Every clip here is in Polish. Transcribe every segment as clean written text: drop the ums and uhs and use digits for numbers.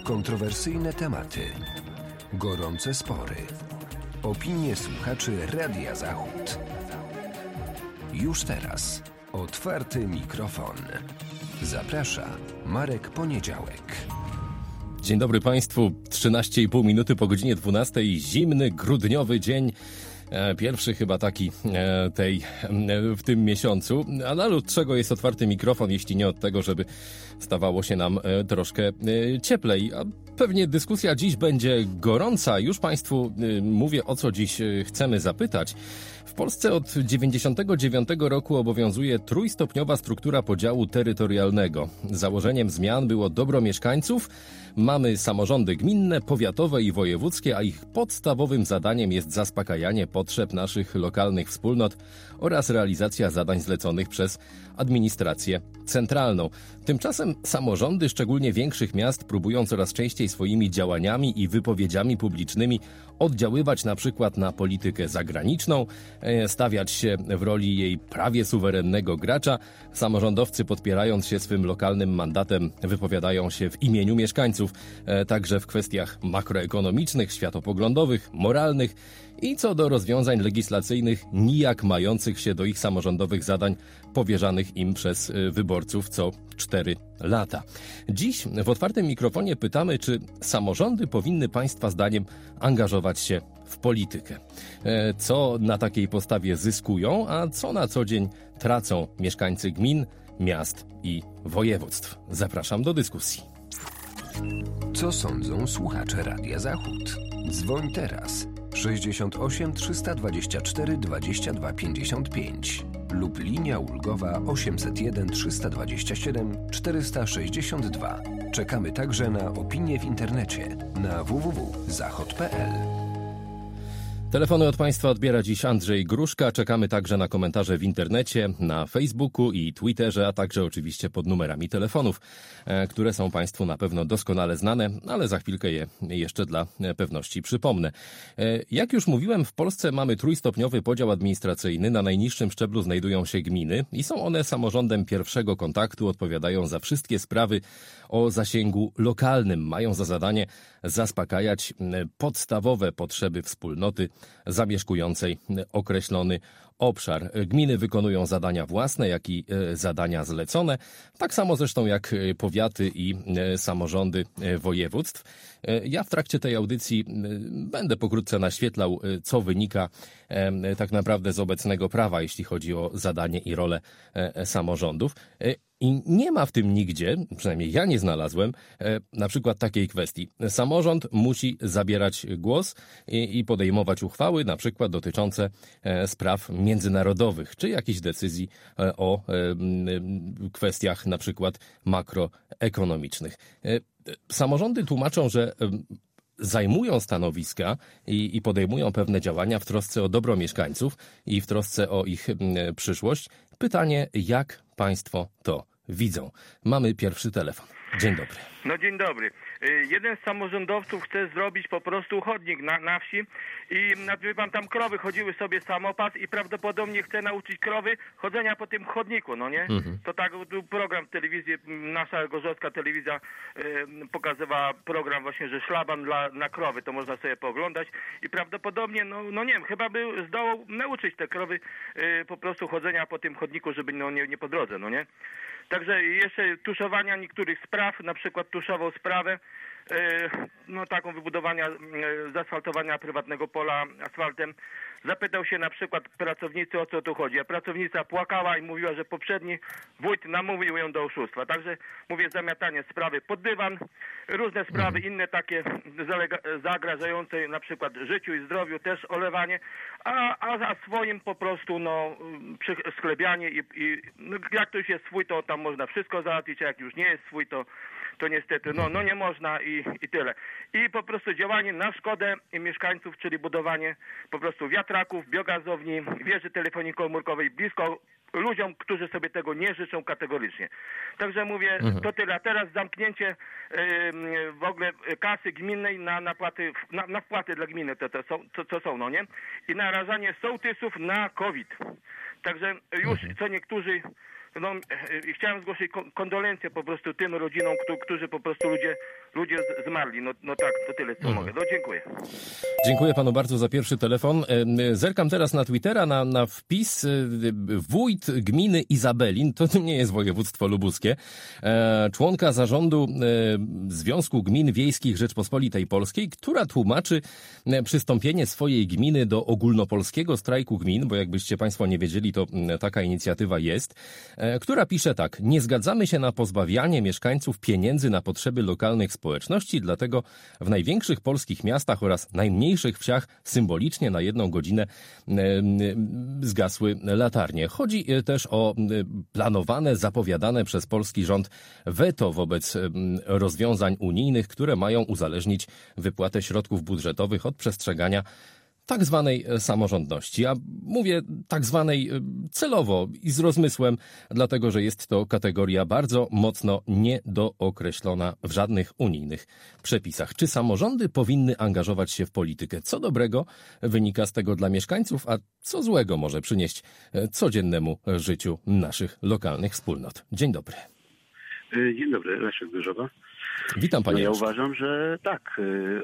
Kontrowersyjne tematy, gorące spory, opinie słuchaczy Radia Zachód. Już teraz otwarty mikrofon. Zaprasza Marek Poniedziałek. Dzień dobry Państwu, 13,5 minuty po godzinie 12, zimny, grudniowy dzień. Pierwszy chyba taki w tym miesiącu, ale od czego jest otwarty mikrofon, jeśli nie od tego, żeby stawało się nam troszkę cieplej. A pewnie dyskusja dziś będzie gorąca. Już Państwu mówię, o co dziś chcemy zapytać. W Polsce od 1999 roku obowiązuje trójstopniowa struktura podziału terytorialnego. Założeniem zmian było dobro mieszkańców. Mamy samorządy gminne, powiatowe i wojewódzkie, a ich podstawowym zadaniem jest zaspokajanie potrzeb naszych lokalnych wspólnot oraz realizacja zadań zleconych przez administrację centralną. Tymczasem samorządy, szczególnie większych miast, próbują coraz częściej swoimi działaniami i wypowiedziami publicznymi oddziaływać na przykład na politykę zagraniczną, stawiać się w roli jej prawie suwerennego gracza. Samorządowcy, podpierając się swym lokalnym mandatem, wypowiadają się w imieniu mieszkańców, także w kwestiach makroekonomicznych, światopoglądowych, moralnych i co do rozwiązań legislacyjnych nijak mających się do ich samorządowych zadań powierzanych im przez wyborców co 4 lata. Dziś w otwartym mikrofonie pytamy, czy samorządy powinny Państwa zdaniem angażować się w politykę. Co na takiej postawie zyskują, a co na co dzień tracą mieszkańcy gmin, miast i województw. Zapraszam do dyskusji. Co sądzą słuchacze Radia Zachód? Dzwoń teraz 68 324 22 55 lub linia ulgowa 801 327 462. Czekamy także na opinie w internecie na www.zachod.pl. Telefony od Państwa odbiera dziś Andrzej Gruszka. Czekamy także na komentarze w internecie, na Facebooku i Twitterze, a także oczywiście pod numerami telefonów, które są Państwu na pewno doskonale znane, ale za chwilkę je jeszcze dla pewności przypomnę. Jak już mówiłem, w Polsce mamy trójstopniowy podział administracyjny. Na najniższym szczeblu znajdują się gminy i są one samorządem pierwszego kontaktu, odpowiadają za wszystkie sprawy o zasięgu lokalnym. Mają za zadanie zaspokajać podstawowe potrzeby wspólnoty zamieszkującej określony obszar. Gminy wykonują zadania własne, jak i zadania zlecone, tak samo zresztą jak powiaty i samorządy województw. Ja w trakcie tej audycji będę pokrótce naświetlał, co wynika tak naprawdę z obecnego prawa, jeśli chodzi o zadanie i rolę samorządów. I nie ma w tym nigdzie, przynajmniej ja nie znalazłem, na przykład takiej kwestii. Samorząd musi zabierać głos i podejmować uchwały, na przykład dotyczące spraw międzynarodowych, czy jakichś decyzji o kwestiach na przykład makroekonomicznych. Samorządy tłumaczą, że zajmują stanowiska i podejmują pewne działania w trosce o dobro mieszkańców i w trosce o ich przyszłość. Pytanie, jak Państwo to widzą? Mamy pierwszy telefon. Dzień dobry. No dzień dobry. Jeden z samorządowców chce zrobić po prostu chodnik na wsi i wie pan, tam krowy chodziły sobie samopas i prawdopodobnie chce nauczyć krowy chodzenia po tym chodniku, no nie? Mhm. To tak był program w telewizji, nasza gorzowska telewizja pokazywała program właśnie, że szlaban na krowy, to można sobie pooglądać i prawdopodobnie, no nie wiem, chyba by zdołał nauczyć te krowy po prostu chodzenia po tym chodniku, żeby nie po drodze, no nie? Także jeszcze tuszowania niektórych spraw, na przykład tuszował sprawę taką wybudowania, zaasfaltowania prywatnego pola asfaltem. Zapytał się na przykład pracownicy, o co tu chodzi, a pracownica płakała i mówiła, że poprzedni wójt namówił ją do oszustwa. Także mówię, zamiatanie sprawy pod dywan, różne sprawy inne takie zagrażające na przykład życiu i zdrowiu, też olewanie, a swoim po prostu sklebianie i jak to już jest swój, to tam można wszystko załatwić, a jak już nie jest swój, to niestety nie można i tyle. I po prostu działanie na szkodę mieszkańców, czyli budowanie po prostu wiatraków, biogazowni, wieży telefonii komórkowej blisko ludziom, którzy sobie tego nie życzą kategorycznie. Także mówię, to tyle. A teraz zamknięcie w ogóle kasy gminnej na wpłaty dla gminy, to są, no nie? I narażanie sołtysów na COVID. Także już co niektórzy no, chciałem zgłosić kondolencje po prostu tym rodzinom, którzy po prostu ludzie zmarli. No tak, to tyle co mogę. No dziękuję. Dziękuję panu bardzo za pierwszy telefon. Zerkam teraz na Twittera, na wpis wójt gminy Izabelin, to nie jest województwo lubuskie, członka zarządu Związku Gmin Wiejskich Rzeczpospolitej Polskiej, która tłumaczy przystąpienie swojej gminy do ogólnopolskiego strajku gmin, bo jakbyście państwo nie wiedzieli, to taka inicjatywa jest, która pisze tak: nie zgadzamy się na pozbawianie mieszkańców pieniędzy na potrzeby lokalnych społeczności, dlatego w największych polskich miastach oraz najmniejszych wsiach symbolicznie na 1 godzinę zgasły latarnie. Chodzi też o planowane, zapowiadane przez polski rząd weto wobec rozwiązań unijnych, które mają uzależnić wypłatę środków budżetowych od przestrzegania tak zwanej samorządności. Ja mówię tak zwanej celowo i z rozmysłem, dlatego że jest to kategoria bardzo mocno niedookreślona w żadnych unijnych przepisach. Czy samorządy powinny angażować się w politykę? Co dobrego wynika z tego dla mieszkańców, a co złego może przynieść codziennemu życiu naszych lokalnych wspólnot? Dzień dobry. Dzień dobry, Leszek Gorzowa. Witam panie. Ja uważam, że tak,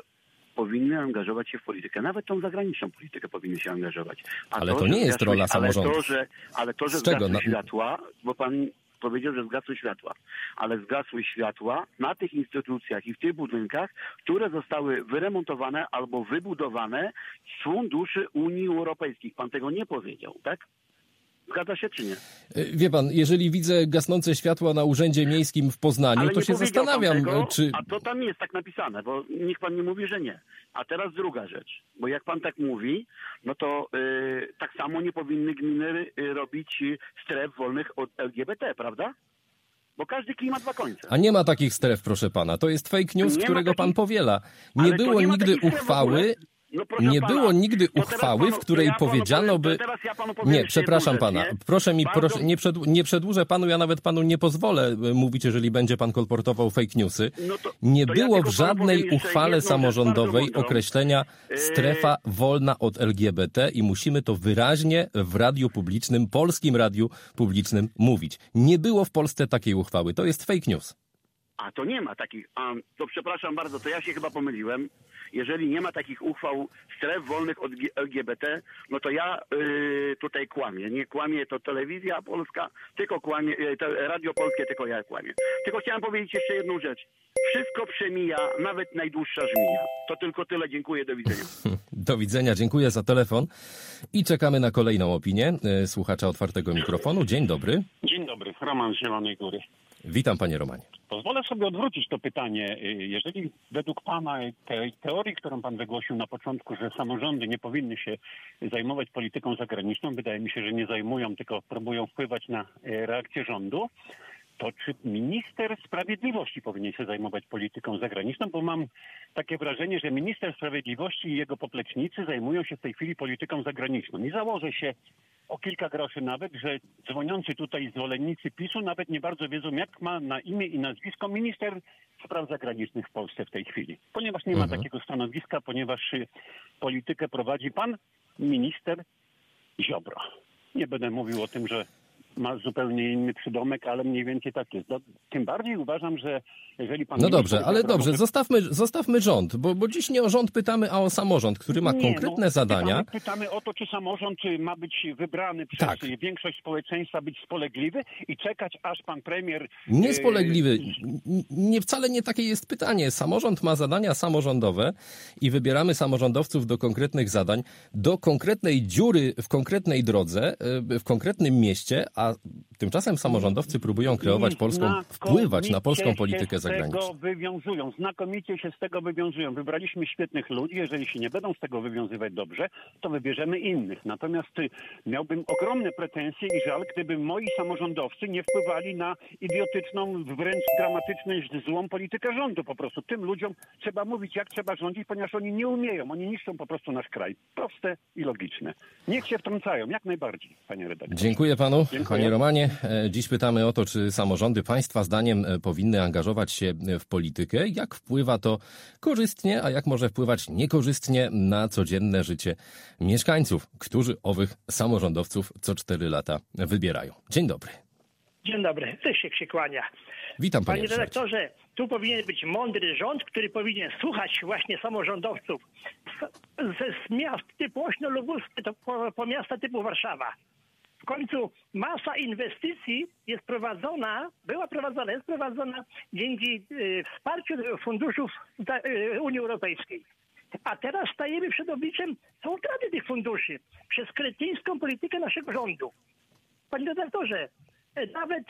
powinny angażować się w politykę. Nawet tą zagraniczną politykę powinny się angażować. Ale to nie jest rola samorządów. Ale to, że zgasły światła, bo pan powiedział, że zgasły światła, ale zgasły światła na tych instytucjach i w tych budynkach, które zostały wyremontowane albo wybudowane z funduszy Unii Europejskiej. Pan tego nie powiedział, tak? Zgadza się czy nie? Wie pan, jeżeli widzę gasnące światła na Urzędzie Miejskim w Poznaniu, to się zastanawiam, tego, czy... A to tam nie jest tak napisane, bo niech pan nie mówi, że nie. A teraz druga rzecz, bo jak pan tak mówi, no to tak samo nie powinny gminy robić stref wolnych od LGBT, prawda? Bo każdy klima ma 2 końce. A nie ma takich stref, proszę pana. To jest fake news, którego pan powiela. Nie było nigdy uchwały... Nie było nigdy uchwały, w której powiedziano by... Nie, przepraszam pana. Proszę mi, nie przedłużę panu, ja nawet panu nie pozwolę mówić, jeżeli będzie pan kolportował fake newsy. Nie było w żadnej uchwale samorządowej określenia strefa wolna od LGBT i musimy to wyraźnie w radiu publicznym, polskim radiu publicznym mówić. Nie było w Polsce takiej uchwały. To jest fake news. A to nie ma takich, to przepraszam bardzo, to ja się chyba pomyliłem. Jeżeli nie ma takich uchwał stref wolnych od LGBT, no to ja tutaj kłamię. Nie kłamie to telewizja polska, tylko kłamie, radio polskie, tylko ja kłamię. Tylko chciałem powiedzieć jeszcze jedną rzecz. Wszystko przemija, nawet najdłuższa żmija. To tylko tyle, dziękuję, do widzenia. Do widzenia, dziękuję za telefon i czekamy na kolejną opinię słuchacza Otwartego Mikrofonu. Dzień dobry. Dzień dobry, Roman z Zielonej Góry. Witam panie Romanie. Pozwolę sobie odwrócić to pytanie. Jeżeli według pana tej teorii, którą pan wygłosił na początku, że samorządy nie powinny się zajmować polityką zagraniczną, wydaje mi się, że nie zajmują, tylko próbują wpływać na reakcję rządu, to czy minister sprawiedliwości powinien się zajmować polityką zagraniczną? Bo mam takie wrażenie, że minister sprawiedliwości i jego poplecznicy zajmują się w tej chwili polityką zagraniczną. I założę się o kilka groszy nawet, że dzwoniący tutaj zwolennicy PiS-u nawet nie bardzo wiedzą, jak ma na imię i nazwisko minister spraw zagranicznych w Polsce w tej chwili. Ponieważ nie ma takiego stanowiska, ponieważ politykę prowadzi pan minister Ziobro. Nie będę mówił o tym, że ma zupełnie inny przydomek, ale mniej więcej tak jest. Tym bardziej uważam, że jeżeli pan... No dobrze, ale dobrze, zostawmy rząd, bo dziś nie o rząd pytamy, a o samorząd, który ma konkretne zadania. Pytamy o to, czy samorząd ma być wybrany przez większość społeczeństwa, być spolegliwy i czekać, aż pan premier... Nie spolegliwy. Wcale nie takie jest pytanie. Samorząd ma zadania samorządowe i wybieramy samorządowców do konkretnych zadań, do konkretnej dziury w konkretnej drodze, w konkretnym mieście, a tymczasem samorządowcy próbują kreować wpływać na polską politykę zagraniczną. Znakomicie się z tego wywiązują. Wybraliśmy świetnych ludzi. Jeżeli się nie będą z tego wywiązywać dobrze, to wybierzemy innych. Natomiast miałbym ogromne pretensje i żal, gdyby moi samorządowcy nie wpływali na idiotyczną, wręcz dramatyczną, złą politykę rządu. Po prostu tym ludziom trzeba mówić, jak trzeba rządzić, ponieważ oni nie umieją. Oni niszczą po prostu nasz kraj. Proste i logiczne. Niech się wtrącają, jak najbardziej, panie redaktorze. Dziękuję panu. Panie Romanie, dziś pytamy o to, czy samorządy państwa zdaniem powinny angażować się w politykę, jak wpływa to korzystnie, a jak może wpływać niekorzystnie na codzienne życie mieszkańców, którzy owych samorządowców co 4 lata wybierają. Dzień dobry. Dzień dobry, Rysiek się kłania. Witam panie Panie Ryszardzie. redaktorze, tu powinien być mądry rząd, który powinien słuchać właśnie samorządowców z miast typu Ośno-Lubuskie po miasta typu Warszawa. W końcu masa inwestycji jest prowadzona dzięki wsparciu funduszów Unii Europejskiej. A teraz stajemy przed obliczem utraty tych funduszy przez kretyńską politykę naszego rządu. Panie redaktorze, nawet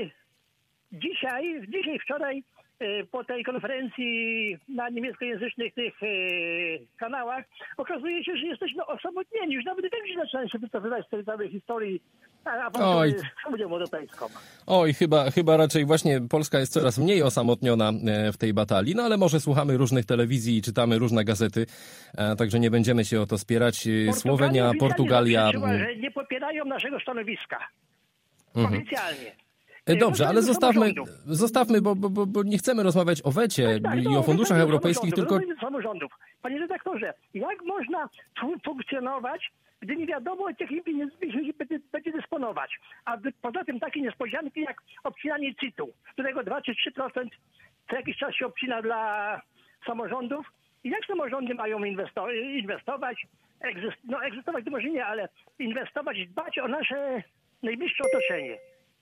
wczoraj po tej konferencji na niemieckojęzycznych tych kanałach okazuje się, że jesteśmy osamotnieni. Już nawet Węgrzy zaczynają się wycofywać z tej całej historii awantury z Unią Europejską. Oj, chyba raczej właśnie Polska jest coraz mniej osamotniona w tej batalii, no ale może słuchamy różnych telewizji i czytamy różne gazety, także nie będziemy się o to spierać. Słowenia, Portugalia... że nie popierają naszego stanowiska. Oficjalnie. Dobrze, ale zostawmy, bo nie chcemy rozmawiać o wecie i o funduszach europejskich, tylko... Samorządów. Panie redaktorze, jak można funkcjonować, gdy nie wiadomo, jakimi pieniędzmi będzie dysponować? A poza tym takie niespodzianki jak obcinanie CIT-u, z którego 2 czy 3% co jakiś czas się obcina dla samorządów. I jak samorządy mają inwestować? Egzystować to może nie, ale inwestować, dbać o nasze najbliższe otoczenie.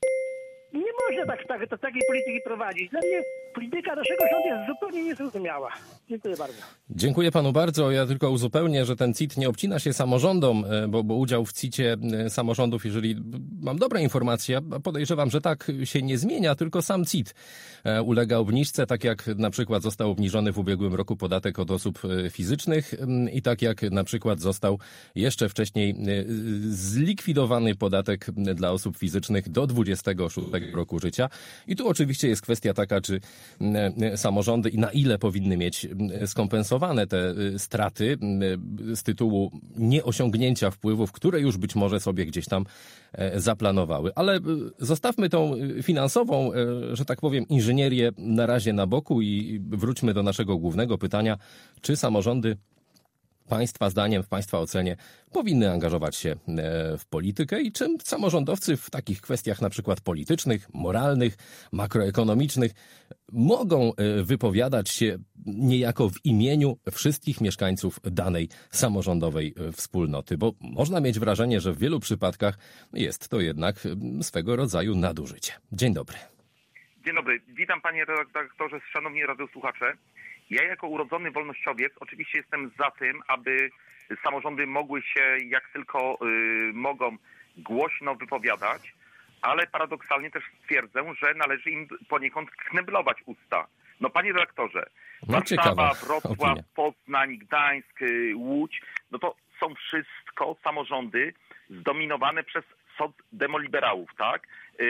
Nie można takiej polityki prowadzić. Dla mnie polityka naszego rządu jest zupełnie niezrozumiała. Dziękuję bardzo. Dziękuję panu bardzo. Ja tylko uzupełnię, że ten CIT nie obcina się samorządom, bo udział w CIT-cie samorządów, jeżeli mam dobre informacje, podejrzewam, że tak się nie zmienia, tylko sam CIT ulega obniżce, tak jak na przykład został obniżony w ubiegłym roku podatek od osób fizycznych i tak jak na przykład został jeszcze wcześniej zlikwidowany podatek dla osób fizycznych do 26 roku życia. I tu oczywiście jest kwestia taka, czy samorządy i na ile powinny mieć skompensowane te straty z tytułu nieosiągnięcia wpływów, które już być może sobie gdzieś tam zaplanowały. Ale zostawmy tą finansową, że tak powiem, inżynierię na razie na boku i wróćmy do naszego głównego pytania, czy samorządy Państwa zdaniem, w Państwa ocenie powinny angażować się w politykę i czym samorządowcy w takich kwestiach na przykład politycznych, moralnych, makroekonomicznych mogą wypowiadać się niejako w imieniu wszystkich mieszkańców danej samorządowej wspólnoty, bo można mieć wrażenie, że w wielu przypadkach jest to jednak swego rodzaju nadużycie. Dzień dobry. Dzień dobry. Witam panie redaktorze, szanowni radiosłuchacze. Ja jako urodzony wolnościowiec oczywiście jestem za tym, aby samorządy mogły się jak tylko mogą głośno wypowiadać, ale paradoksalnie też stwierdzę, że należy im poniekąd kneblować usta. No panie redaktorze, Warszawa, Wrocław, Poznań, Gdańsk, Łódź, no to są wszystko samorządy zdominowane przez socdemoliberałów, tak?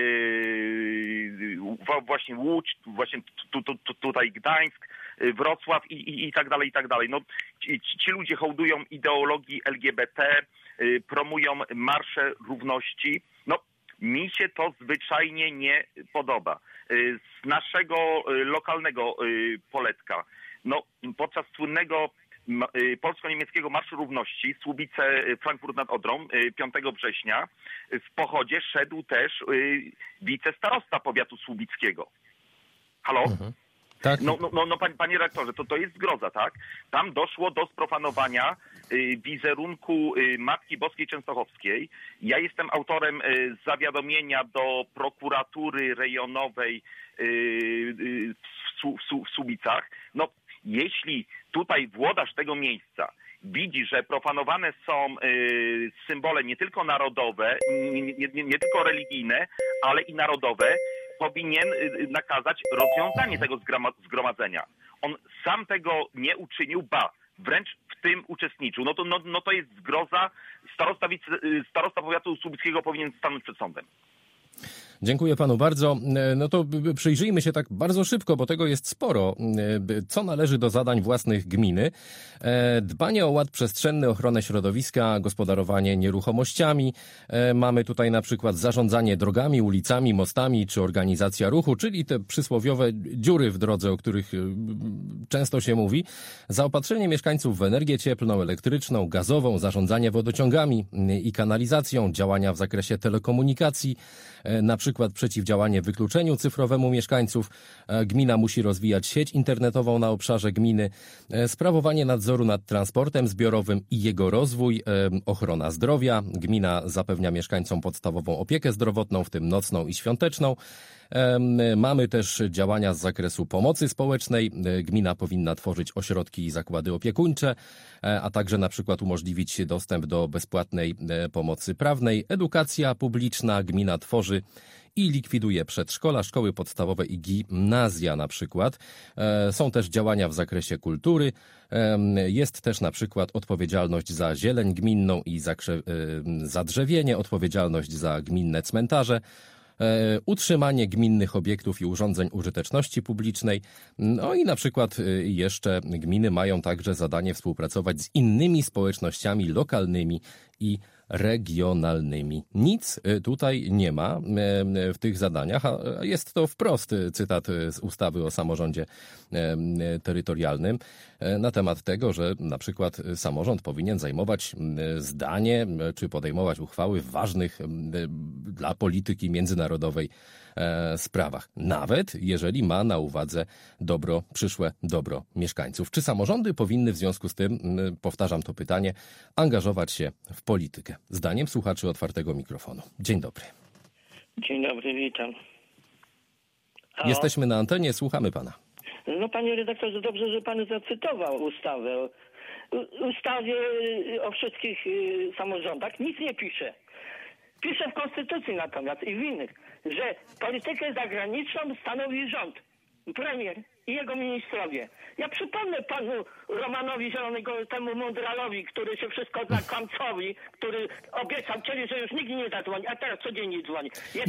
Właśnie Łódź, właśnie tutaj Gdańsk, Wrocław i tak dalej, i tak dalej. No, ci ludzie hołdują ideologii LGBT, promują marsze równości. No, mi się to zwyczajnie nie podoba. Z naszego lokalnego poletka, no, podczas słynnego polsko-niemieckiego Marszu Równości Słubice, Frankfurt nad Odrą 5 września w pochodzie szedł też wicestarosta powiatu słubickiego. Halo? Tak. No panie redaktorze, to jest zgroza, tak? Tam doszło do sprofanowania wizerunku Matki Boskiej Częstochowskiej. Ja jestem autorem zawiadomienia do prokuratury rejonowej w Słubicach. No, jeśli tutaj włodarz tego miejsca widzi, że profanowane są symbole nie tylko narodowe, nie tylko religijne, ale i narodowe, powinien nakazać rozwiązanie tego zgromadzenia. On sam tego nie uczynił, wręcz w tym uczestniczył. No to jest zgroza. Starosta powiatu słubickiego powinien stanąć przed sądem. Dziękuję panu bardzo. No to przyjrzyjmy się tak bardzo szybko, bo tego jest sporo. Co należy do zadań własnych gminy? Dbanie o ład przestrzenny, ochronę środowiska, gospodarowanie nieruchomościami. Mamy tutaj na przykład zarządzanie drogami, ulicami, mostami czy organizacja ruchu, czyli te przysłowiowe dziury w drodze, o których często się mówi. Zaopatrzenie mieszkańców w energię cieplną, elektryczną, gazową, zarządzanie wodociągami i kanalizacją, działania w zakresie telekomunikacji, na przykład przykład przeciwdziałanie wykluczeniu cyfrowemu mieszkańców. Gmina musi rozwijać sieć internetową na obszarze gminy, sprawowanie nadzoru nad transportem zbiorowym i jego rozwój, ochrona zdrowia. Gmina zapewnia mieszkańcom podstawową opiekę zdrowotną, w tym nocną i świąteczną. Mamy też działania z zakresu pomocy społecznej. Gmina powinna tworzyć ośrodki i zakłady opiekuńcze, a także na przykład umożliwić dostęp do bezpłatnej pomocy prawnej. Edukacja publiczna. Gmina tworzy i likwiduje przedszkola, szkoły podstawowe i gimnazja na przykład. Są też działania w zakresie kultury. Jest też na przykład odpowiedzialność za zieleń gminną i zadrzewienie, odpowiedzialność za gminne cmentarze, utrzymanie gminnych obiektów i urządzeń użyteczności publicznej. No i na przykład jeszcze gminy mają także zadanie współpracować z innymi społecznościami lokalnymi i regionalnymi. Nic tutaj nie ma w tych zadaniach, a jest to wprost cytat z ustawy o samorządzie terytorialnym na temat tego, że na przykład samorząd powinien zajmować zdanie czy podejmować uchwały w ważnych dla polityki międzynarodowej sprawach, nawet jeżeli ma na uwadze przyszłe dobro mieszkańców. Czy samorządy powinny w związku z tym, powtarzam to pytanie, angażować się w politykę? Zdaniem słuchaczy Otwartego Mikrofonu. Dzień dobry. Dzień dobry, witam. Halo? Jesteśmy na antenie, słuchamy pana. No panie redaktorze, dobrze, że pan zacytował ustawę. Ustawie o wszystkich samorządach nic nie pisze. Pisze w Konstytucji natomiast i w innych, że politykę zagraniczną stanowi rząd, premier i jego ministrowie. Ja przypomnę panu Romanowi Zielonego, temu Mondralowi, który się wszystko zna, Kłamcowi, który obiecał kiedyś, że już nigdy nie zadzwoni, a teraz codziennie dzwoni. Jest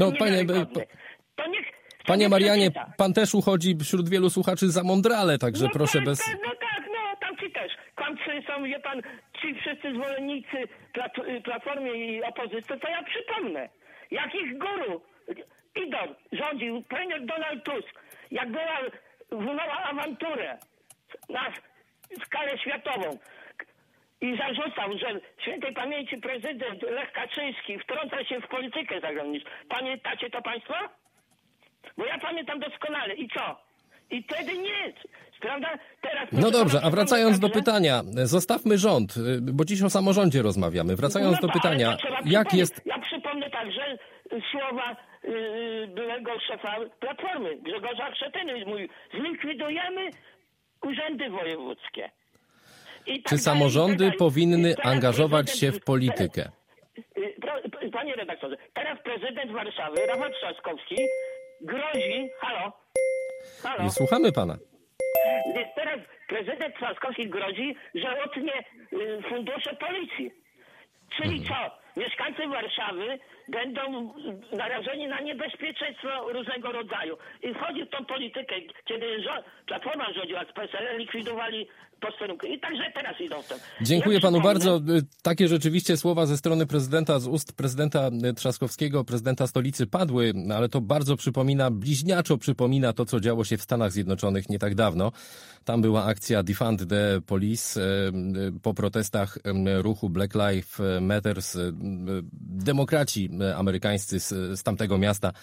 Panie Marianie, pan też uchodzi wśród wielu słuchaczy za Mondrale, także proszę bez... Tamci też. Kłamcy są, wie pan, ci wszyscy zwolennicy Platformy i opozycji, to ja przypomnę, jak ich guru, idol rządził premier Donald Tusk, jak wywołała awanturę na skalę światową i zarzucał, że świętej pamięci prezydent Lech Kaczyński wtrąca się w politykę zagraniczną. Pamiętacie to państwo? Bo ja pamiętam doskonale. I co? I wtedy nic. Prawda? Teraz no dobrze, a wracając do pytania, zostawmy rząd, bo dziś o samorządzie rozmawiamy. Wracając do pytania, jak jest... Ja przypomnę także słowa byłego szefa Platformy, Grzegorza Schetyny. Mówi, zlikwidujemy urzędy wojewódzkie. Czy samorządy powinny angażować się w politykę? Panie redaktorze, teraz prezydent Warszawy, Rafał Trzaskowski, grozi... Halo? I słuchamy pana. Więc teraz prezydent Trzaskowski grozi, że otnie fundusze policji. Czyli co? Mieszkańcy Warszawy będą narażeni na niebezpieczeństwo różnego rodzaju. I wchodzi w tą politykę, kiedy Platforma rządziła z PSL, likwidowali posterunki. I także teraz idą w tym. Dziękuję panu bardzo. Takie rzeczywiście słowa ze strony prezydenta, z ust prezydenta Trzaskowskiego, prezydenta stolicy padły, ale to bardzo bliźniaczo przypomina to, co działo się w Stanach Zjednoczonych nie tak dawno. Tam była akcja Defund the Police po protestach ruchu Black Lives Matters. Demokraci amerykańscy z tamtego miasta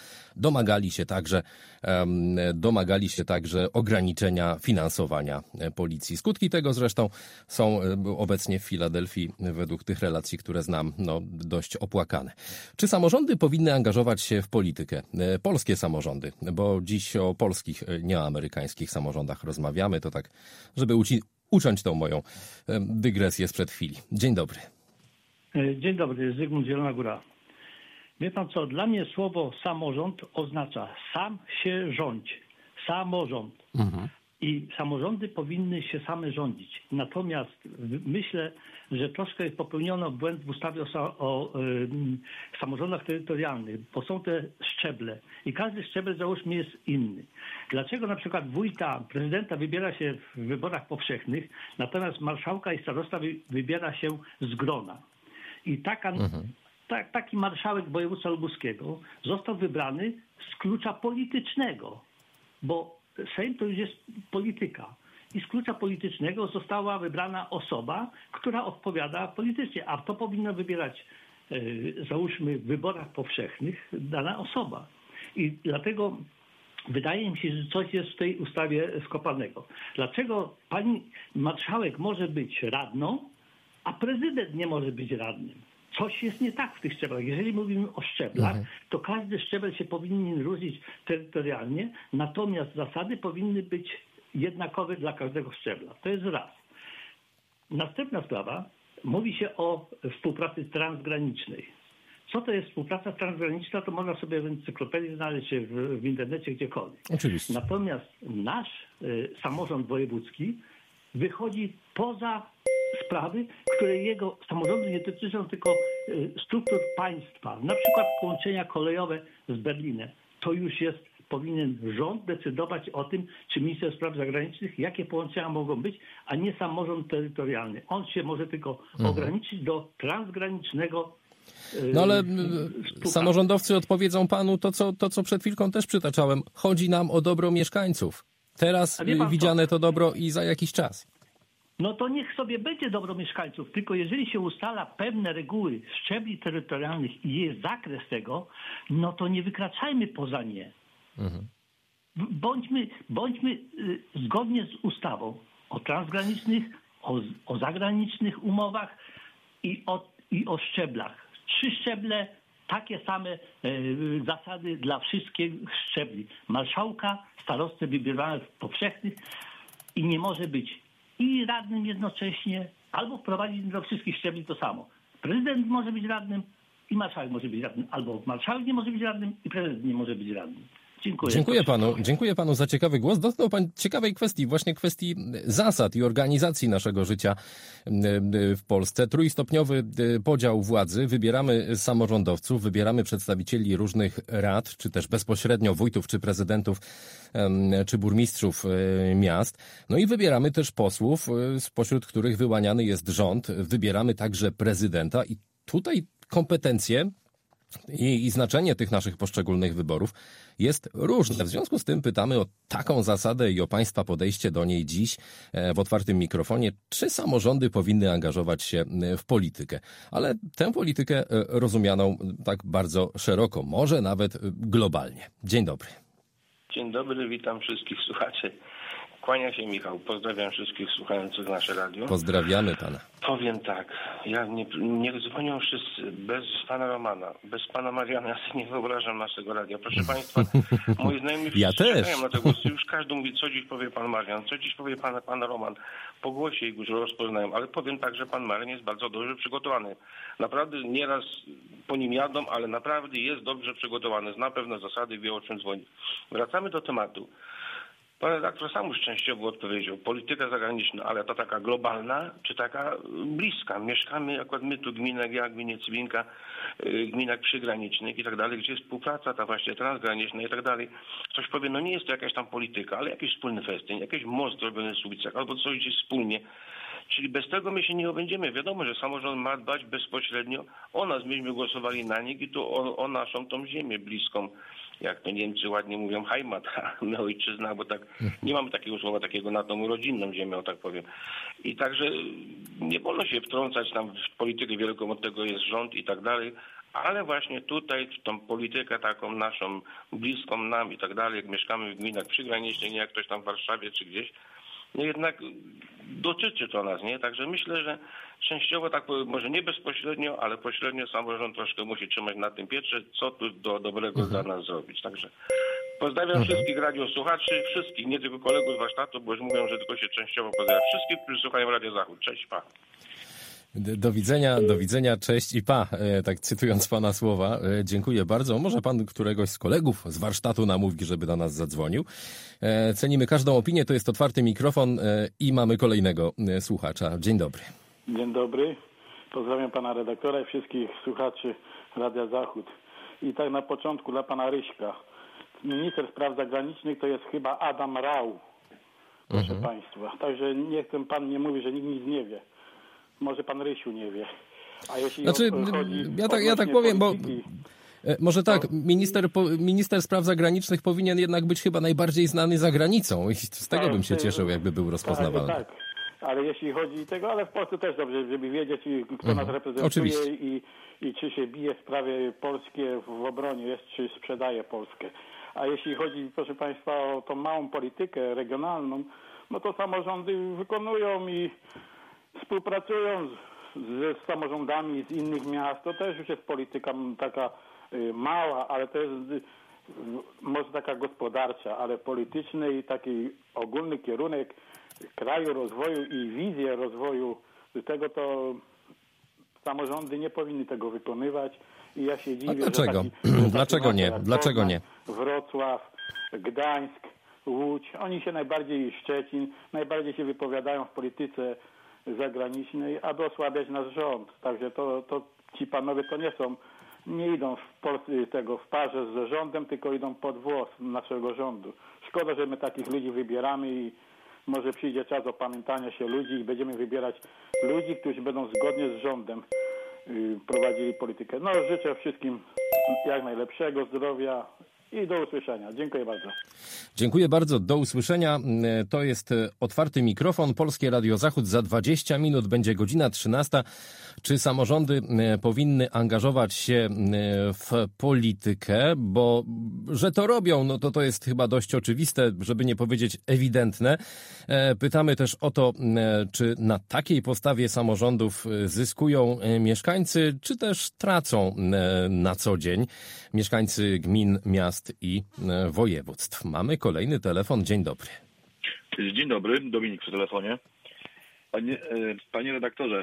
domagali się także ograniczenia finansowania policji. Skutki tego zresztą są obecnie w Filadelfii, według tych relacji, które znam, dość opłakane. Czy samorządy powinny angażować się w politykę? Polskie samorządy, bo dziś o polskich, nie o amerykańskich samorządach rozmawiamy, to tak, żeby uciąć tą moją dygresję sprzed chwili. Dzień dobry. Dzień dobry, Zygmunt, Zielona Góra. Wie pan co, dla mnie słowo samorząd oznacza sam się rządź, samorząd. I samorządy powinny się same rządzić. Natomiast myślę, że troszkę popełniono błęd w ustawie o samorządach terytorialnych, bo są te szczeble i każdy szczebel, załóżmy, jest inny. Dlaczego na przykład wójta, prezydenta wybiera się w wyborach powszechnych, natomiast marszałka i starosta wybiera się z grona? I taki marszałek województwa lubuskiego został wybrany z klucza politycznego, bo Sejm to już jest polityka. I z klucza politycznego została wybrana osoba, która odpowiada politycznie, a to powinno wybierać, załóżmy, w wyborach powszechnych dana osoba. I dlatego wydaje mi się, że coś jest w tej ustawie skopanego. Dlaczego pani marszałek może być radną, a prezydent nie może być radnym? Coś jest nie tak w tych szczeblach. Jeżeli mówimy o szczeblach, to każdy szczebel się powinien różnić terytorialnie, natomiast zasady powinny być jednakowe dla każdego szczebla. To jest raz. Następna sprawa, mówi się o współpracy transgranicznej. Co to jest współpraca transgraniczna, to można sobie w encyklopedii znaleźć się w internecie, gdziekolwiek. Oczywiście. Natomiast nasz samorząd wojewódzki wychodzi poza sprawy, które jego samorządu nie dotyczą, tylko struktur państwa. Na przykład połączenia kolejowe z Berlinem. To już powinien rząd decydować o tym, czy minister spraw zagranicznych, jakie połączenia mogą być, a nie samorząd terytorialny. On się może tylko ograniczyć do transgranicznego. No ale samorządowcy odpowiedzą panu to, co przed chwilką też przytaczałem. Chodzi nam o dobro mieszkańców. Teraz widziane to dobro i za jakiś czas. No to niech sobie będzie dobro mieszkańców, tylko jeżeli się ustala pewne reguły szczebli terytorialnych i jest zakres tego, no to nie wykraczajmy poza nie. Bądźmy zgodnie z ustawą o transgranicznych, o zagranicznych umowach i o szczeblach. 3 szczeble, takie same zasady dla wszystkich szczebli. Marszałka, starostę wybieranych powszechnych i nie może być i radnym jednocześnie, albo wprowadzić do wszystkich szczebli to samo. Prezydent może być radnym i marszałek może być radnym, albo marszałek nie może być radnym i prezydent nie może być radnym. Dziękuję panu za ciekawy głos. Dotknął pan ciekawej kwestii, właśnie kwestii zasad i organizacji naszego życia w Polsce. Trójstopniowy podział władzy. Wybieramy samorządowców, wybieramy przedstawicieli różnych rad, czy też bezpośrednio wójtów, czy prezydentów, czy burmistrzów miast. No i wybieramy też posłów, spośród których wyłaniany jest rząd. Wybieramy także prezydenta i tutaj kompetencje i znaczenie tych naszych poszczególnych wyborów jest różne. W związku z tym pytamy o taką zasadę i o państwa podejście do niej dziś w otwartym mikrofonie. Czy samorządy powinny angażować się w politykę? Ale tę politykę rozumianą tak bardzo szeroko, może nawet globalnie. Dzień dobry. Dzień dobry, witam wszystkich słuchaczy. Kłania się Michał, pozdrawiam wszystkich słuchających nasze radio. Pozdrawiamy pana. Powiem tak, niech dzwonią wszyscy, bez pana Romana, bez pana Mariana, ja sobie nie wyobrażam naszego radia. Proszę państwa, moi znajomi ja też. Na te głosy. Już każdy mówi, co dziś powie pan Marian, co dziś powie pan Roman. Po głosie ich już rozpoznają, ale powiem tak, że pan Marian jest bardzo dobrze przygotowany. Naprawdę nieraz po nim jadą, ale naprawdę jest dobrze przygotowany, zna pewne zasady, wie o czym dzwoni. Wracamy do tematu. Pan redaktor sam już częściowo odpowiedział. Polityka zagraniczna, ale to taka globalna, czy taka bliska. Mieszkamy, akurat my tu gmina, ja, gminie Cybinka, gminach przygranicznych i tak dalej, gdzie jest współpraca ta właśnie transgraniczna i tak dalej. Ktoś powie, no nie jest to jakaś tam polityka, ale jakiś wspólny festyn, jakiś most zrobiony w Słubicach, albo coś gdzieś wspólnie. Czyli bez tego my się nie obędziemy. Wiadomo, że samorząd ma dbać bezpośrednio o nas. Myśmy głosowali na nich i tu o naszą tą ziemię bliską. Jak to Niemcy ładnie mówią, Heimat, my ojczyzna, bo tak nie mamy takiego słowa takiego na tą rodzinną ziemię, o tak powiem. I także nie wolno się wtrącać tam w politykę wielką, od tego jest rząd i tak dalej, ale właśnie tutaj w tą politykę taką naszą, bliską nam i tak dalej, jak mieszkamy w gminach przygranicznych, nie jak ktoś tam w Warszawie czy gdzieś, no jednak dotyczy to nas, nie? Także myślę, że częściowo, tak powiem, może nie bezpośrednio, ale pośrednio samorząd troszkę musi trzymać na tym pieprze, co tu dobrego dla nas zrobić. Także pozdrawiam wszystkich radiosłuchaczy, wszystkich, nie tylko kolegów z warsztatu, bo już mówią, że tylko się częściowo pozdrawiam. Wszystkich, którzy słuchają Radio Zachód. Cześć, pa. Do widzenia, cześć i pa, tak cytując pana słowa. Dziękuję bardzo. Może pan któregoś z kolegów z warsztatu namówi, żeby do nas zadzwonił. Cenimy każdą opinię, to jest otwarty mikrofon i mamy kolejnego słuchacza. Dzień dobry. Dzień dobry. Pozdrawiam pana redaktora i wszystkich słuchaczy Radia Zachód. I tak na początku dla pana Ryśka. Minister spraw zagranicznych to jest chyba Adam Rau, proszę państwa. Także niech ten pan nie mówi, że nikt nic nie wie. Może pan Rysiu nie wie. A jeśli ja tak powiem, bo może tak, minister spraw zagranicznych powinien jednak być chyba najbardziej znany za granicą i z tego bym się cieszył, jakby był rozpoznawalny. Tak. Ale jeśli chodzi tego, ale w Polsce też dobrze, żeby wiedzieć, kto nas reprezentuje i czy się bije sprawy polskie w obronie jest, czy sprzedaje Polskę. A jeśli chodzi, proszę Państwa, o tą małą politykę regionalną, no to samorządy wykonują i współpracują z samorządami z innych miast. To też już jest polityka taka mała, ale to jest może taka gospodarcza, ale polityczny i taki ogólny kierunek kraju, rozwoju i wizję rozwoju tego, to samorządy nie powinny tego wykonywać. I ja się dziwię, dlaczego? Dlaczego nie? Dlaczego nie? Wrocław, Gdańsk, Łódź, oni się najbardziej, Szczecin, najbardziej się wypowiadają w polityce zagranicznej, aby osłabiać nasz rząd. Także to ci panowie to nie idą w parze z rządem, tylko idą pod włos naszego rządu. Szkoda, że my takich ludzi wybieramy i może przyjdzie czas opamiętania się ludzi i będziemy wybierać ludzi, którzy będą zgodnie z rządem prowadzili politykę. No, życzę wszystkim jak najlepszego, zdrowia i do usłyszenia. Dziękuję bardzo. Dziękuję bardzo. Do usłyszenia. To jest Otwarty Mikrofon. Polskie Radio Zachód. Za 20 minut będzie godzina 13. Czy samorządy powinny angażować się w politykę? Bo że to robią, no to jest chyba dość oczywiste, żeby nie powiedzieć ewidentne. Pytamy też o to, czy na takiej postawie samorządów zyskują mieszkańcy, czy też tracą na co dzień mieszkańcy gmin, miast i województw. Mamy kolejny telefon. Dzień dobry. Dzień dobry, Dominik przy telefonie. Panie redaktorze,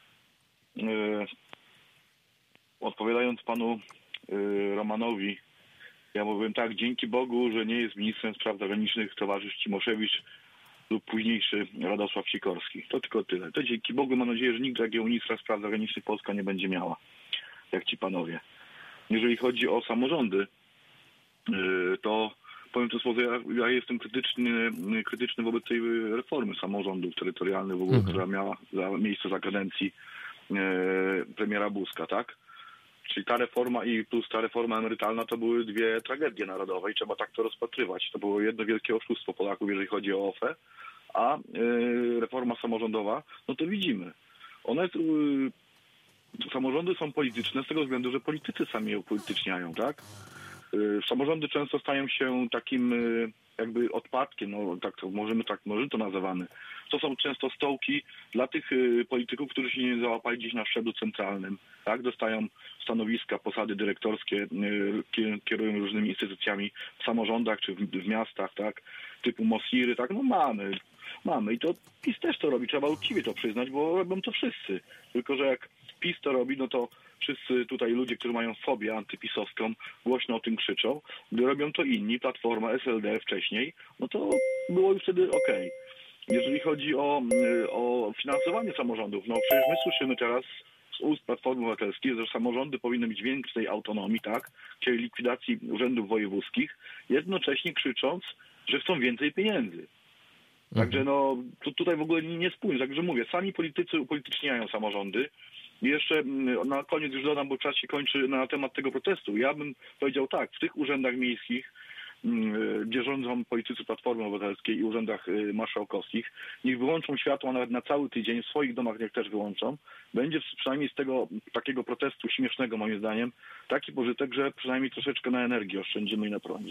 odpowiadając panu Romanowi, ja mówiłem tak, dzięki Bogu, że nie jest ministrem spraw zagranicznych towarzysz Cimoszewicz lub późniejszy Radosław Sikorski. To tylko tyle. To dzięki Bogu, mam nadzieję, że nigdy takiego ministra spraw zagranicznych Polska nie będzie miała, jak ci panowie. Jeżeli chodzi o samorządy, to powiem to słowo, ja jestem krytyczny wobec tej reformy samorządów terytorialnych w ogóle, która miała miejsce za kadencji premiera Buzka, tak? Czyli ta reforma i plus ta reforma emerytalna to były dwie tragedie narodowe i trzeba tak to rozpatrywać. To było jedno wielkie oszustwo Polaków, jeżeli chodzi o OFE, a reforma samorządowa, no to widzimy. Samorządy są polityczne z tego względu, że politycy sami je upolityczniają, tak? Samorządy często stają się takim jakby odpadkiem, no tak to może to nazywamy. To są często stołki dla tych polityków, którzy się nie załapali gdzieś na szczeblu centralnym, tak? Dostają stanowiska, posady dyrektorskie, kierują różnymi instytucjami w samorządach czy w miastach, tak? Typu MOSIR-y, tak? No mamy i to PiS też to robi, trzeba uczciwie to przyznać, bo robią to wszyscy. Tylko że jak PiS to robi, no to wszyscy tutaj ludzie, którzy mają fobię antypisowską, głośno o tym krzyczą. Gdy robią to inni, Platforma, SLD wcześniej, no to było już wtedy okej. Jeżeli chodzi o finansowanie samorządów, no przecież my słyszymy teraz z ust Platformy Obywatelskiej, że samorządy powinny mieć większej autonomii, tak, czyli likwidacji urzędów wojewódzkich, jednocześnie krzycząc, że chcą więcej pieniędzy. Także no tutaj w ogóle nie spójrz. Także mówię, sami politycy upolityczniają samorządy. I jeszcze na koniec już dodam, bo czas się kończy na temat tego protestu. Ja bym powiedział tak, w tych urzędach miejskich, gdzie rządzą politycy Platformy Obywatelskiej i urzędach marszałkowskich, niech wyłączą światło nawet na cały tydzień, w swoich domach niech też wyłączą. Będzie przynajmniej z tego takiego protestu śmiesznego moim zdaniem taki pożytek, że przynajmniej troszeczkę na energii oszczędzimy i na prądzie.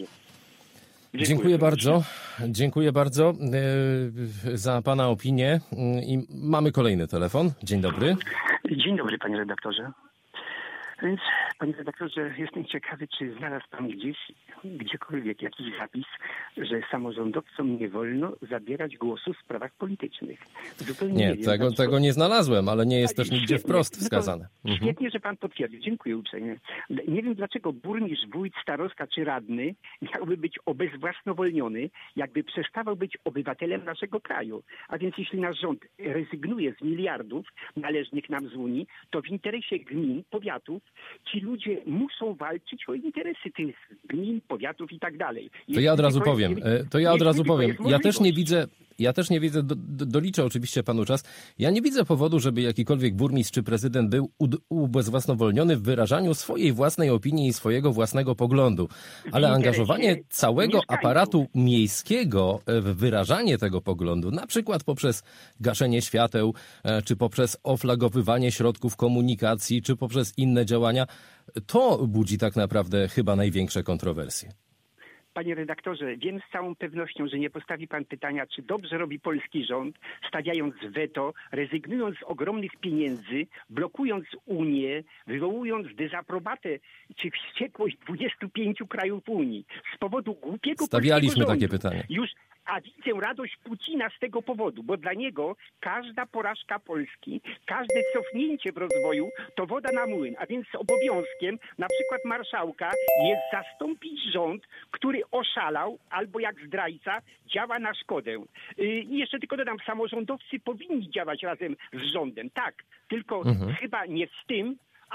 Dziękuję bardzo za pana opinię i mamy kolejny telefon. Dzień dobry. Dzień dobry, panie redaktorze. Więc, panie redaktorze, jestem ciekawy, czy znalazł pan gdziekolwiek jakiś zapis, że samorządowcom nie wolno zabierać głosu w sprawach politycznych. Zupełnie nie wiem, tego nie znalazłem, ale nie jest też nigdzie wprost wskazane. Świetnie, że pan potwierdził. Dziękuję uprzejmie. Nie wiem, dlaczego burmistrz, wójt, starosta czy radny miałby być obezwłasnowolniony, jakby przestawał być obywatelem naszego kraju. A więc jeśli nasz rząd rezygnuje z miliardów należnych nam z Unii, to w interesie gmin, powiatów, ci ludzie muszą walczyć o interesy tych gmin, powiatów i tak dalej. To ja od razu powiem. Ja też nie widzę. ja też nie widzę, doliczę oczywiście panu czas, ja nie widzę powodu, żeby jakikolwiek burmistrz czy prezydent był ubezwłasnowolniony w wyrażaniu swojej własnej opinii i swojego własnego poglądu. Ale angażowanie całego aparatu miejskiego w wyrażanie tego poglądu, na przykład poprzez gaszenie świateł, czy poprzez oflagowywanie środków komunikacji, czy poprzez inne działania, to budzi tak naprawdę chyba największe kontrowersje. Panie redaktorze, wiem z całą pewnością, że nie postawi pan pytania, czy dobrze robi polski rząd, stawiając weto, rezygnując z ogromnych pieniędzy, blokując Unię, wywołując dezaprobatę czy wściekłość 25 krajów Unii z powodu głupiego Stawialiśmy polskiego takie rządu. pytanie. A widzę radość Putina z tego powodu, bo dla niego każda porażka Polski, każde cofnięcie w rozwoju to woda na młyn, a więc obowiązkiem na przykład marszałka jest zastąpić rząd, który oszalał albo jak zdrajca działa na szkodę. I jeszcze tylko dodam, samorządowcy powinni działać razem z rządem, tak, tylko chyba nie z tym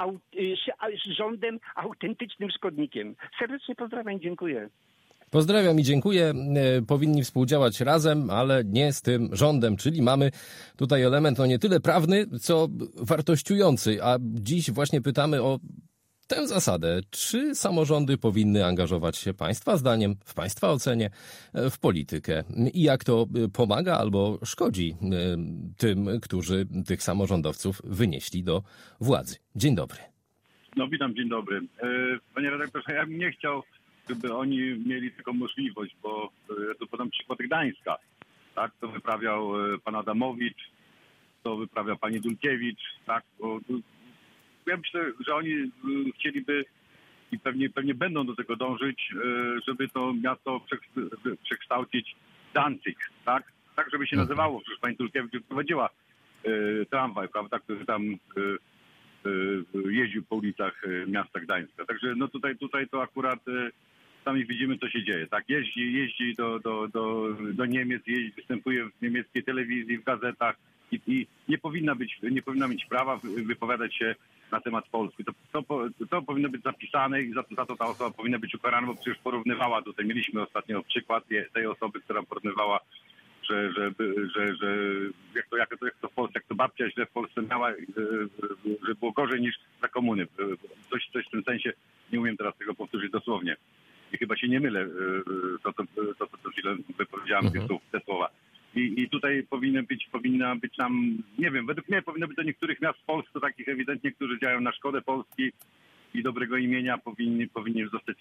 rządem autentycznym szkodnikiem. Serdecznie pozdrawiam, dziękuję. Pozdrawiam i dziękuję. Powinni współdziałać razem, ale nie z tym rządem, czyli mamy tutaj element nie tyle prawny, co wartościujący. A dziś właśnie pytamy o tę zasadę. Czy samorządy powinny angażować się państwa zdaniem, w państwa ocenie, w politykę? I jak to pomaga albo szkodzi tym, którzy tych samorządowców wynieśli do władzy? Dzień dobry. No witam, dzień dobry. Panie redaktorze, ja bym nie chciał, żeby oni mieli taką możliwość, bo ja tu podam przykład Gdańska. Tak, to wyprawiał pan Adamowicz, to wyprawia pani Dulkiewicz, tak, bo ja myślę, że oni chcieliby i pewnie będą do tego dążyć, żeby to miasto przekształcić Danzig, tak, żeby się nazywało. Przecież pani Dulkiewicz prowadziła tramwaj, prawda, który tam jeździł po ulicach miasta Gdańska. Także no tutaj to akurat sami widzimy, co się dzieje. Tak, jeździ do Niemiec, występuje w niemieckiej telewizji, w gazetach i nie powinna mieć prawa wypowiadać się na temat Polski. To powinno być zapisane i za to ta osoba powinna być ukarana, bo przecież porównywała tutaj, mieliśmy ostatnio przykład tej osoby, która porównywała, że jak to w Polsce, jak to babcia źle w Polsce miała, że było gorzej niż za komuny. Coś w tym sensie, nie umiem teraz tego powtórzyć dosłownie. I chyba się nie mylę, to chwilę wypowiedziałem te słowa. I tutaj powinna być tam, nie wiem, według mnie powinno być do niektórych miast w Polsce, takich ewidentnie, którzy działają na szkodę Polski i dobrego imienia, powinni zostać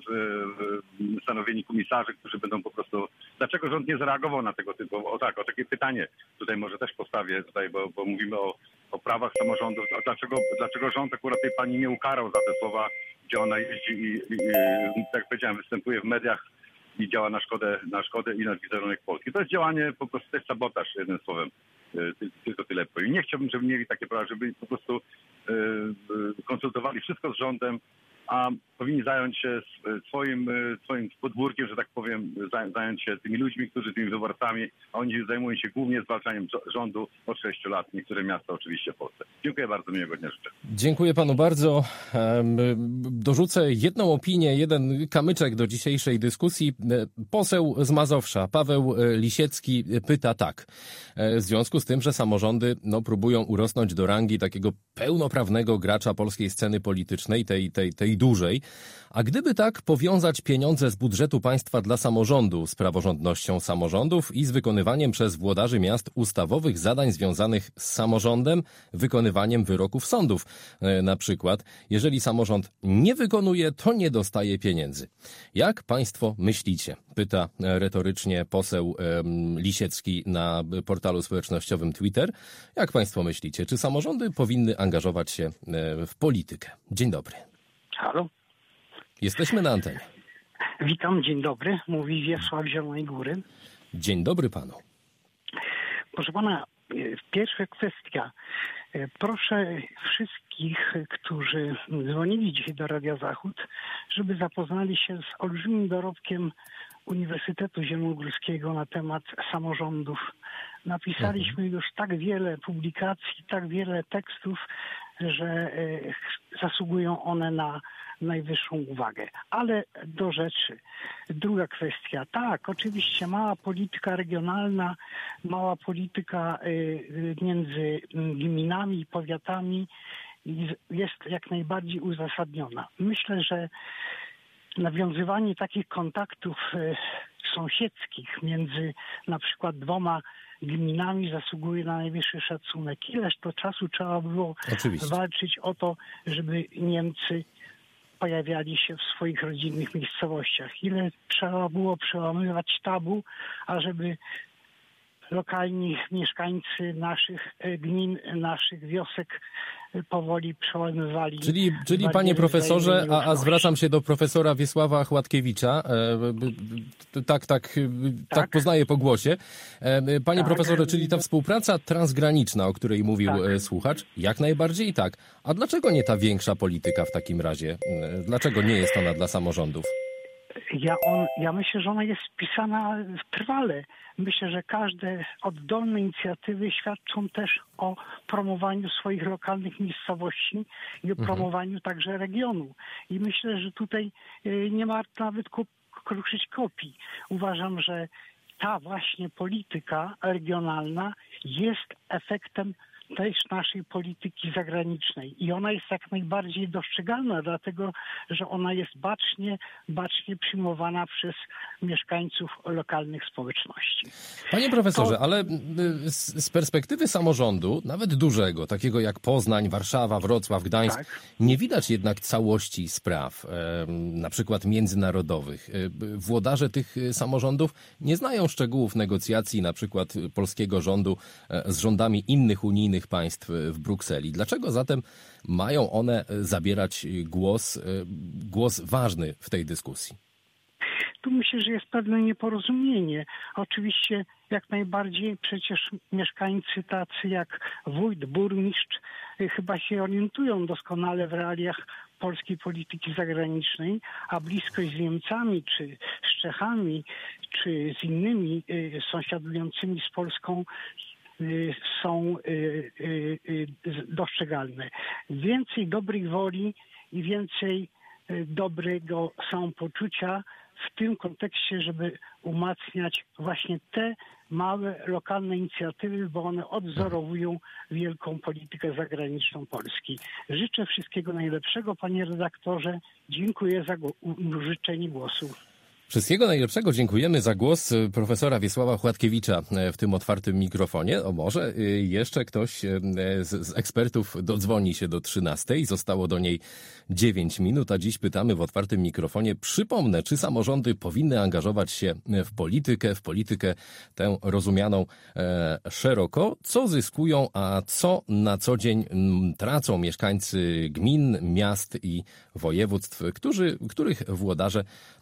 stanowieni komisarze, którzy będą po prostu... Dlaczego rząd nie zareagował na tego typu... O takie pytanie tutaj może też postawię, bo mówimy o prawach samorządów. A dlaczego rząd akurat tej pani nie ukarał za te słowa, gdzie ona jeździ i tak jak powiedziałem, występuje w mediach i działa na szkodę i na wizerunek Polski. To jest działanie, po prostu to jest sabotaż, jednym słowem. Tylko tyle powiem. Nie chciałbym, żeby mieli takie prawa, żeby po prostu konsultowali wszystko z rządem, a powinni zająć się swoim podwórkiem, że tak powiem, zająć się tymi ludźmi, tymi wyborcami, a oni zajmują się głównie zwalczaniem rządu od 6 lat, niektóre miasta oczywiście w Polsce. Dziękuję bardzo, miłego dnia życzę. Dziękuję panu bardzo. Dorzucę jedną opinię, jeden kamyczek do dzisiejszej dyskusji. Poseł z Mazowsza, Paweł Lisiecki, pyta tak. W związku z tym, że samorządy próbują urosnąć do rangi takiego pełnoprawnego gracza polskiej sceny politycznej, tej dużej, a gdyby tak powiązać pieniądze z budżetu państwa dla samorządu z praworządnością samorządów i z wykonywaniem przez włodarzy miast ustawowych zadań związanych z samorządem, wykonywaniem wyroków sądów. Na przykład, jeżeli samorząd nie wykonuje, to nie dostaje pieniędzy. Jak państwo myślicie? Pyta retorycznie poseł Lisiecki na portalu społecznościowym Twitter. Jak państwo myślicie? Czy samorządy powinny angażować się w politykę? Dzień dobry. Halo? Jesteśmy na antenie. Witam, dzień dobry. Mówi Wiesław Zielonej Góry. Dzień dobry panu. Proszę pana, pierwsza kwestia. Proszę wszystkich, którzy dzwonili dzisiaj do Radia Zachód, żeby zapoznali się z olbrzymim dorobkiem Uniwersytetu Zielonogórskiego na temat samorządów. Napisaliśmy już tak wiele publikacji, tak wiele tekstów, że zasługują one na najwyższą uwagę. Ale do rzeczy. Druga kwestia. Tak, oczywiście mała polityka regionalna, mała polityka między gminami i powiatami jest jak najbardziej uzasadniona. Myślę, że nawiązywanie takich kontaktów sąsiedzkich między na przykład dwoma gminami zasługuje na najwyższy szacunek. Ileż to czasu trzeba było walczyć o to, żeby Niemcy pojawiali się w swoich rodzinnych miejscowościach. Ile trzeba było przełamywać tabu, ażeby lokalni mieszkańcy naszych gmin, naszych wiosek powoli przełamywali. Czyli panie profesorze, a zwracam się do profesora Wiesława Chładkiewicza, tak poznaję po głosie. Panie profesorze, czyli ta współpraca transgraniczna, o której mówił słuchacz, jak najbardziej tak. A dlaczego nie ta większa polityka w takim razie? Dlaczego nie jest ona dla samorządów? Ja myślę, że ona jest wpisana trwale. Myślę, że każde oddolne inicjatywy świadczą też o promowaniu swoich lokalnych miejscowości i o promowaniu także regionu. I myślę, że tutaj nie ma nawet kruszyć kopii. Uważam, że ta właśnie polityka regionalna jest efektem też naszej polityki zagranicznej i ona jest jak najbardziej dostrzegalna, dlatego że ona jest bacznie przyjmowana przez mieszkańców lokalnych społeczności. Panie profesorze, ale z perspektywy samorządu, nawet dużego, takiego jak Poznań, Warszawa, Wrocław, Gdańsk, nie widać jednak całości spraw, na przykład międzynarodowych. Włodarze tych samorządów nie znają szczegółów negocjacji na przykład polskiego rządu z rządami innych unijnych państw w Brukseli. Dlaczego zatem mają one zabierać głos ważny w tej dyskusji? Tu myślę, że jest pewne nieporozumienie. Oczywiście jak najbardziej przecież mieszkańcy tacy jak wójt, burmistrz chyba się orientują doskonale w realiach polskiej polityki zagranicznej, a bliskość z Niemcami, czy z Czechami, czy z innymi sąsiadującymi z Polską są dostrzegalne. Więcej dobrej woli i więcej dobrego samopoczucia w tym kontekście, żeby umacniać właśnie te małe, lokalne inicjatywy, bo one odwzorowują wielką politykę zagraniczną Polski. Życzę wszystkiego najlepszego, panie redaktorze. Dziękuję za życzenie głosu. Wszystkiego najlepszego. Dziękujemy za głos profesora Wiesława Chładkiewicza w tym otwartym mikrofonie. O, może jeszcze ktoś z ekspertów dodzwoni się do 13:00. Zostało do niej 9 minut, a dziś pytamy w otwartym mikrofonie. Przypomnę, czy samorządy powinny angażować się w politykę tę rozumianą szeroko. Co zyskują, a co na co dzień tracą mieszkańcy gmin, miast i województw, których włodarze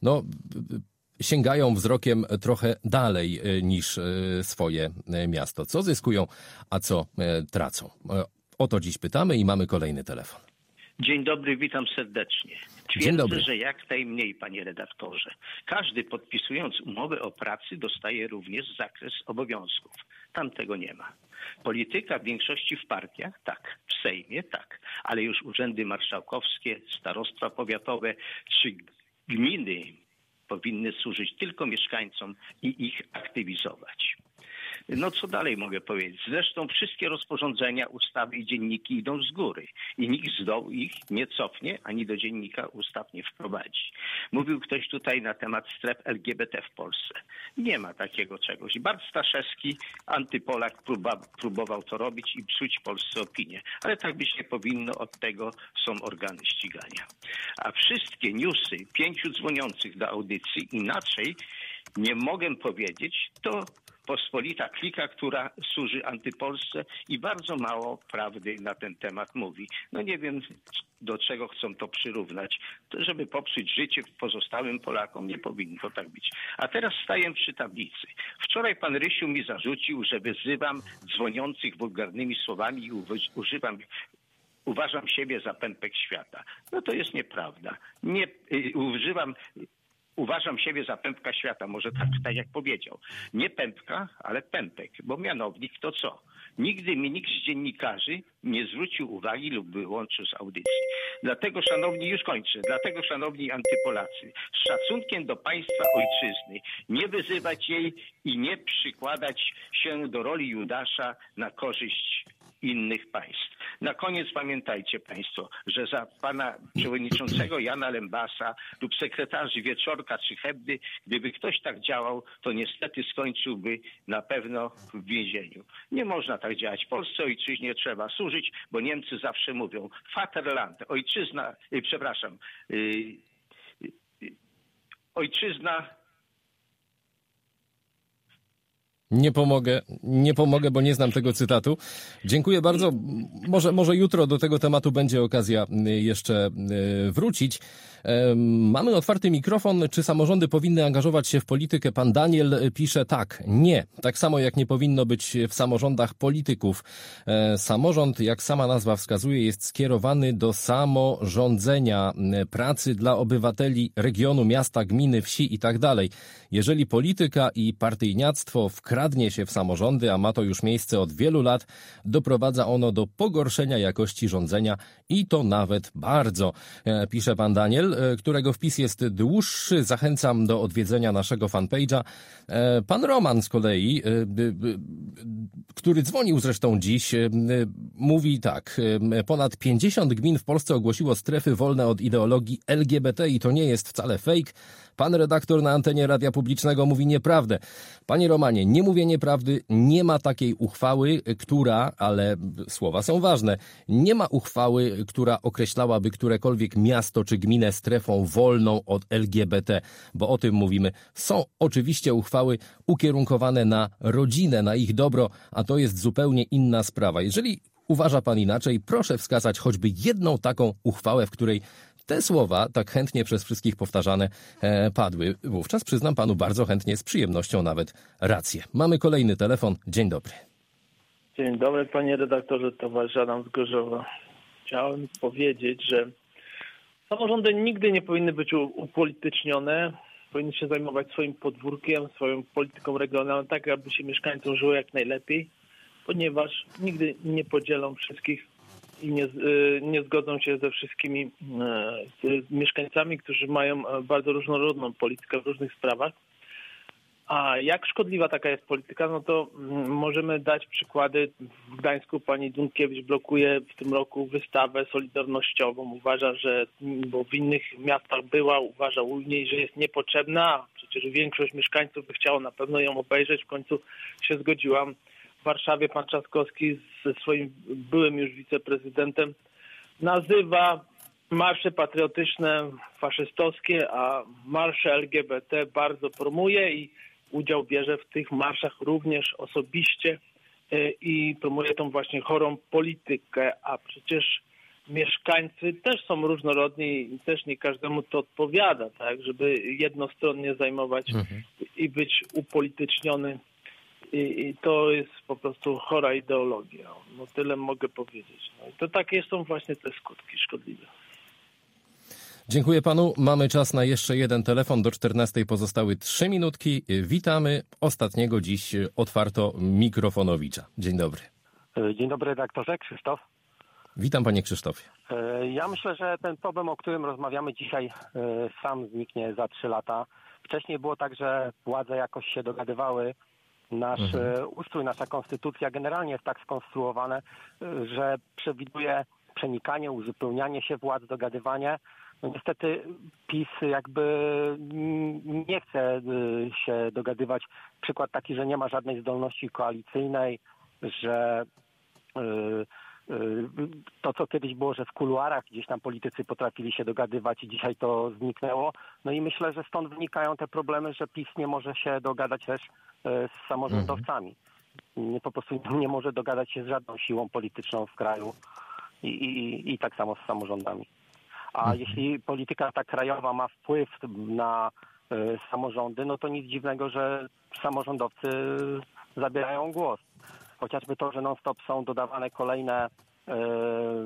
sięgają wzrokiem trochę dalej niż swoje miasto. Co zyskują, a co tracą? O to dziś pytamy i mamy kolejny telefon. Dzień dobry, witam serdecznie. Twierdzę, że jak najmniej, panie redaktorze. Każdy podpisując umowę o pracy dostaje również zakres obowiązków. Tam tego nie ma. Polityka w większości w partiach, tak. W Sejmie, tak. Ale już urzędy marszałkowskie, starostwa powiatowe czy gminy powinny służyć tylko mieszkańcom i ich aktywizować. No co dalej mogę powiedzieć? Zresztą wszystkie rozporządzenia, ustawy i dzienniki idą z góry i nikt z dołu ich nie cofnie, ani do dziennika ustaw nie wprowadzi. Mówił ktoś tutaj na temat stref LGBT w Polsce. Nie ma takiego czegoś. Bart Staszewski, antypolak, próbował to robić i psuć Polsce opinię. Ale tak być nie powinno, od tego są organy ścigania. A wszystkie newsy 5 dzwoniących do audycji inaczej nie mogę powiedzieć, to pospolita klika, która służy antypolsce i bardzo mało prawdy na ten temat mówi. No nie wiem, do czego chcą to przyrównać. To żeby popsuć życie pozostałym Polakom, nie powinno tak być. A teraz staję przy tablicy. Wczoraj pan Rysiu mi zarzucił, że wyzywam dzwoniących wulgarnymi słowami i uważam siebie za pępek świata. No to jest nieprawda. Nie używam Uważam siebie za pępka świata, może tak jak powiedział. Nie pępka, ale pępek, bo mianownik to co? Nigdy mi nikt z dziennikarzy nie zwrócił uwagi lub wyłączył z audycji. Dlatego, już kończę, szanowni antypolacy, z szacunkiem do państwa ojczyzny, nie wyzywać jej i nie przykładać się do roli Judasza na korzyść innych państw. Na koniec pamiętajcie państwo, że za pana przewodniczącego Jana Lembasa lub sekretarzy Wieczorka czy Hebdy, gdyby ktoś tak działał, to niestety skończyłby na pewno w więzieniu. Nie można tak działać. Polsce ojczyźnie trzeba służyć, bo Niemcy zawsze mówią Vaterland, ojczyzna. Nie pomogę, bo nie znam tego cytatu. Dziękuję bardzo. Może jutro do tego tematu będzie okazja jeszcze wrócić. Mamy otwarty mikrofon. Czy samorządy powinny angażować się w politykę? Pan Daniel pisze tak. Nie. Tak samo jak nie powinno być w samorządach polityków. Samorząd, jak sama nazwa wskazuje, jest skierowany do samorządzenia, pracy dla obywateli regionu, miasta, gminy, wsi i tak dalej. Jeżeli polityka i partyjniactwo wkradnie się w samorządy, a ma to już miejsce od wielu lat, doprowadza ono do pogorszenia jakości rządzenia i to nawet bardzo, pisze pan Daniel, którego wpis jest dłuższy. Zachęcam do odwiedzenia naszego fanpage'a. Pan Roman z kolei, który dzwonił zresztą dziś, mówi tak. Ponad 50 gmin w Polsce ogłosiło strefy wolne od ideologii LGBT i to nie jest wcale fake. Pan redaktor na antenie Radia Publicznego mówi nieprawdę. Panie Romanie, nie mówię nieprawdy, nie ma takiej uchwały, ale słowa są ważne, nie ma uchwały, która określałaby którekolwiek miasto czy gminę strefą wolną od LGBT, bo o tym mówimy. Są oczywiście uchwały ukierunkowane na rodzinę, na ich dobro, a to jest zupełnie inna sprawa. Jeżeli uważa pan inaczej, proszę wskazać choćby jedną taką uchwałę, w której te słowa, tak chętnie przez wszystkich powtarzane, padły. Wówczas przyznam panu bardzo chętnie, z przyjemnością nawet rację. Mamy kolejny telefon. Dzień dobry. Dzień dobry, panie redaktorze, towarzysz Adam z Gorzowa. Chciałem powiedzieć, że samorządy nigdy nie powinny być upolitycznione. Powinny się zajmować swoim podwórkiem, swoją polityką regionalną, tak aby się mieszkańcom żyło jak najlepiej, ponieważ nigdy nie podzielą wszystkich i nie zgodzą się ze wszystkimi mieszkańcami, którzy mają bardzo różnorodną politykę w różnych sprawach. A jak szkodliwa taka jest polityka, no to możemy dać przykłady. W Gdańsku pani Dunkiewicz blokuje w tym roku wystawę solidarnościową. Uważa, że, bo w innych miastach była, uważa u niej, że jest niepotrzebna, a przecież większość mieszkańców by chciało na pewno ją obejrzeć. W końcu się zgodziłam. W Warszawie pan Trzaskowski ze swoim byłym już wiceprezydentem nazywa marsze patriotyczne faszystowskie, a marsze LGBT bardzo promuje i udział bierze w tych marszach również osobiście i promuje tą właśnie chorą politykę, a przecież mieszkańcy też są różnorodni i też nie każdemu to odpowiada, tak, żeby jednostronnie zajmować i być upolityczniony. I to jest po prostu chora ideologia. No tyle mogę powiedzieć. No i to takie są właśnie te skutki szkodliwe. Dziękuję panu. Mamy czas na jeszcze jeden telefon. Do 14 pozostały 3 minutki. Witamy ostatniego dziś otwarto mikrofonowicza. Dzień dobry. Dzień dobry redaktorze, Krzysztof. Witam panie Krzysztofie. Ja myślę, że ten problem, o którym rozmawiamy dzisiaj, sam zniknie za 3 lata. Wcześniej było tak, że władze jakoś się dogadywały. Nasz ustrój, nasza konstytucja generalnie jest tak skonstruowane, że przewiduje przenikanie, uzupełnianie się władz, dogadywanie. No niestety PiS jakby nie chce się dogadywać. Przykład taki, że nie ma żadnej zdolności koalicyjnej, że to, co kiedyś było, że w kuluarach gdzieś tam politycy potrafili się dogadywać i dzisiaj to zniknęło. No i myślę, że stąd wynikają te problemy, że PiS nie może się dogadać też z samorządowcami. Po prostu nie może dogadać się z żadną siłą polityczną w kraju i tak samo z samorządami. A jeśli polityka ta krajowa ma wpływ na samorządy, no to nic dziwnego, że samorządowcy zabierają głos. Chociażby to, że non-stop są dodawane kolejne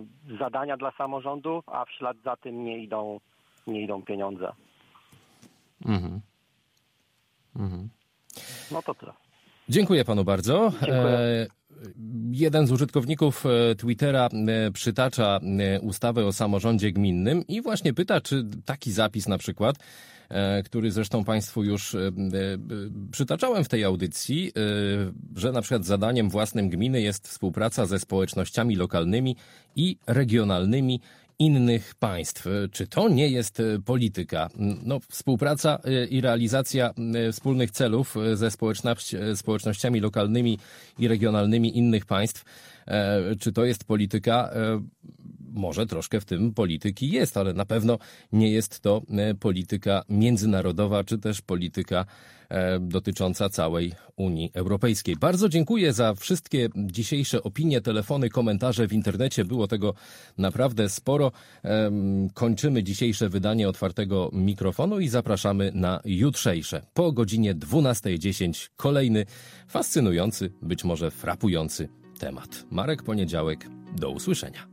zadania dla samorządów, a w ślad za tym nie idą pieniądze. No to tyle. Dziękuję panu bardzo. Dziękuję. Jeden z użytkowników Twittera przytacza ustawę o samorządzie gminnym i właśnie pyta, czy taki zapis na przykład, który zresztą państwu już przytaczałem w tej audycji, że na przykład zadaniem własnym gminy jest współpraca ze społecznościami lokalnymi i regionalnymi innych państw. Czy to nie jest polityka? No, współpraca i realizacja wspólnych celów ze społecznościami lokalnymi i regionalnymi innych państw. Czy to jest polityka? Może troszkę w tym polityki jest, ale na pewno nie jest to polityka międzynarodowa, czy też polityka dotycząca całej Unii Europejskiej. Bardzo dziękuję za wszystkie dzisiejsze opinie, telefony, komentarze w internecie. Było tego naprawdę sporo. Kończymy dzisiejsze wydanie Otwartego Mikrofonu i zapraszamy na jutrzejsze. Po godzinie 12:10 kolejny fascynujący, być może frapujący temat. Marek Poniedziałek. Do usłyszenia.